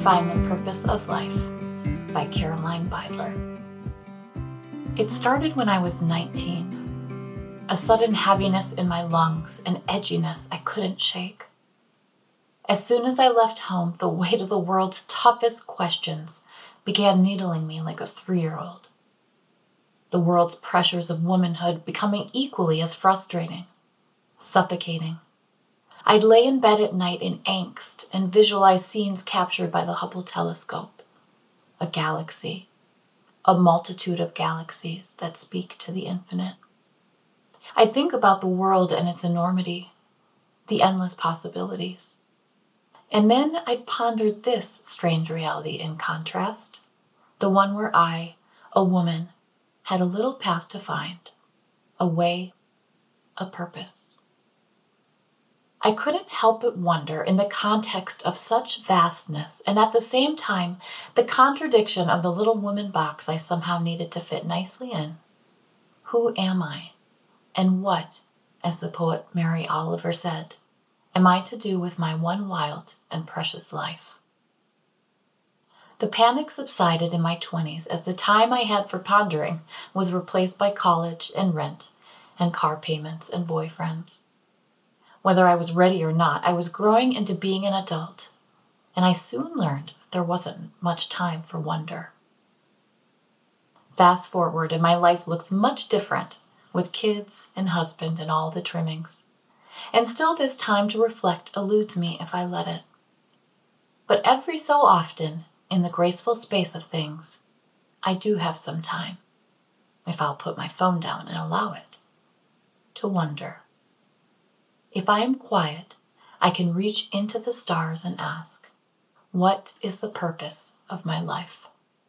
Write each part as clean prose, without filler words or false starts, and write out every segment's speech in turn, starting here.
Find the Purpose of Life by Caroline Beidler. It started when I was 19. A sudden heaviness in my lungs, an edginess I couldn't shake. As soon as I left home, the weight of the world's toughest questions began needling me like a 3-year-old. The world's pressures of womanhood becoming equally as frustrating, suffocating. I'd lay in bed at night in angst and visualize scenes captured by the Hubble telescope. A galaxy, a multitude of galaxies that speak to the infinite. I'd think about the world and its enormity, the endless possibilities. And then I'd ponder this strange reality in contrast, the one where I, a woman, had a little path to find, a way, a purpose. I couldn't help but wonder, in the context of such vastness, and at the same time, the contradiction of the little woman box I somehow needed to fit nicely in. Who am I? And what, as the poet Mary Oliver said, am I to do with my one wild and precious life? The panic subsided in my 20s as the time I had for pondering was replaced by college and rent and car payments and boyfriends. Whether I was ready or not, I was growing into being an adult, and I soon learned that there wasn't much time for wonder. Fast forward, and my life looks much different, with kids and husband and all the trimmings. And still this time to reflect eludes me if I let it. But every so often, in the graceful space of things, I do have some time, if I'll put my phone down and allow it, to wonder. If I am quiet, I can reach into the stars and ask, what is the purpose of my life?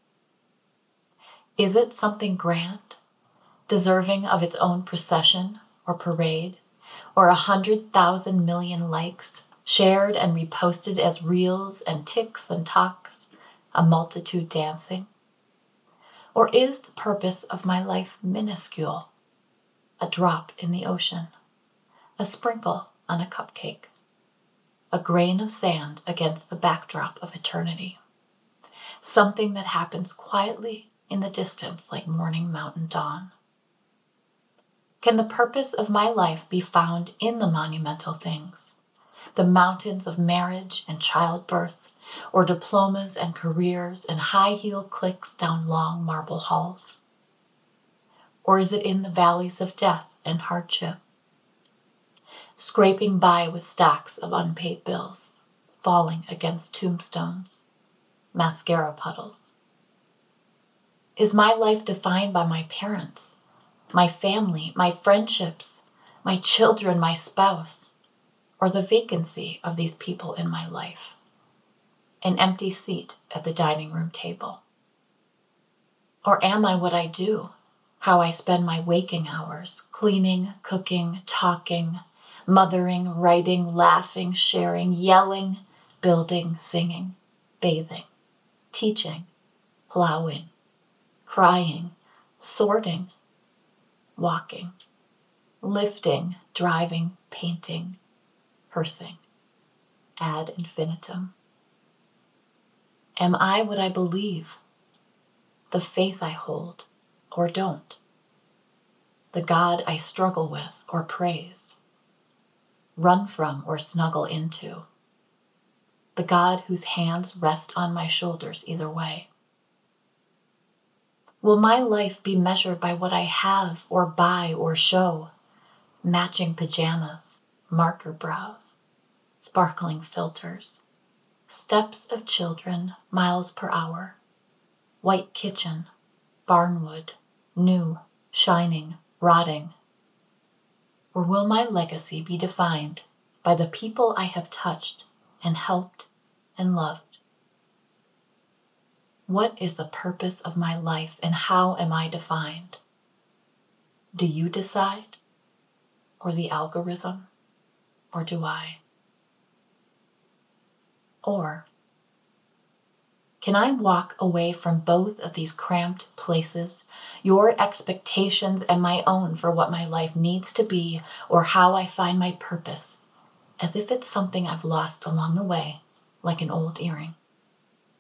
Is it something grand, deserving of its own procession or parade, or 100,000 million likes, shared and reposted as reels and ticks and talks, a multitude dancing? Or is the purpose of my life minuscule, a drop in the ocean? A sprinkle on a cupcake, a grain of sand against the backdrop of eternity, something that happens quietly in the distance like morning mountain dawn? Can the purpose of my life be found in the monumental things, the mountains of marriage and childbirth, or diplomas and careers and high-heel clicks down long marble halls? Or is it in the valleys of death and hardship, scraping by with stacks of unpaid bills, falling against tombstones, mascara puddles? Is my life defined by my parents, my family, my friendships, my children, my spouse, or the vacancy of these people in my life? An empty seat at the dining room table? Or am I what I do, how I spend my waking hours, cleaning, cooking, talking, mothering, writing, laughing, sharing, yelling, building, singing, bathing, teaching, plowing, crying, sorting, walking, lifting, driving, painting, cursing, ad infinitum? Am I what I believe, the faith I hold or don't, the God I struggle with or praise, run from or snuggle into, the God whose hands rest on my shoulders either way? Will my life be measured by what I have or buy or show, matching pajamas, marker brows, sparkling filters, steps of children, miles per hour, white kitchen, barnwood, new, shining, rotting? Or will my legacy be defined by the people I have touched and helped and loved? What is the purpose of my life and how am I defined? Do you decide? Or the algorithm? Or do I? Or can I walk away from both of these cramped places, your expectations and my own for what my life needs to be or how I find my purpose, as if it's something I've lost along the way, like an old earring?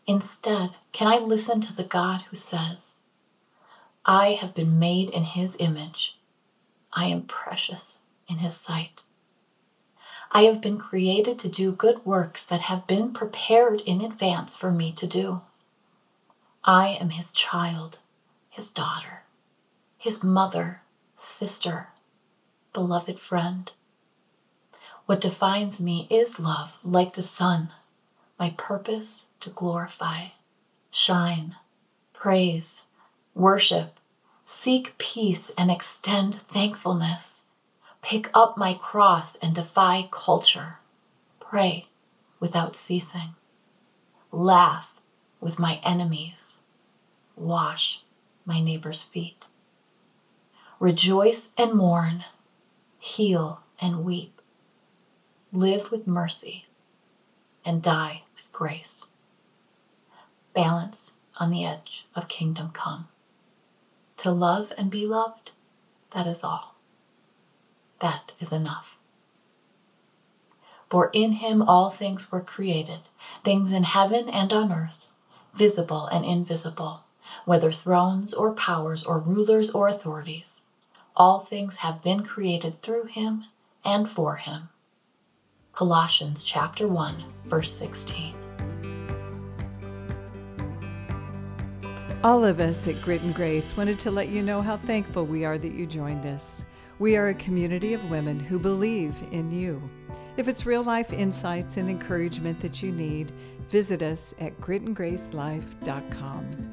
Instead, can I listen to the God who says, I have been made in his image. I am precious in his sight. I have been created to do good works that have been prepared in advance for me to do. I am his child, his daughter, his mother, sister, beloved friend. What defines me is love, like the sun, my purpose to glorify, shine, praise, worship, seek peace and extend thankfulness, pick up my cross and defy culture, pray without ceasing, laugh with my enemies, wash my neighbor's feet, rejoice and mourn, heal and weep, live with mercy and die with grace. Balance on the edge of kingdom come. To love and be loved, that is all. That is enough. For in him all things were created, things in heaven and on earth, visible and invisible, whether thrones or powers or rulers or authorities. All things have been created through him and for him. Colossians chapter 1, verse 16. All of us at Grit and Grace wanted to let you know how thankful we are that you joined us. We are a community of women who believe in you. If it's real-life insights and encouragement that you need, visit us at gritandgracelife.com.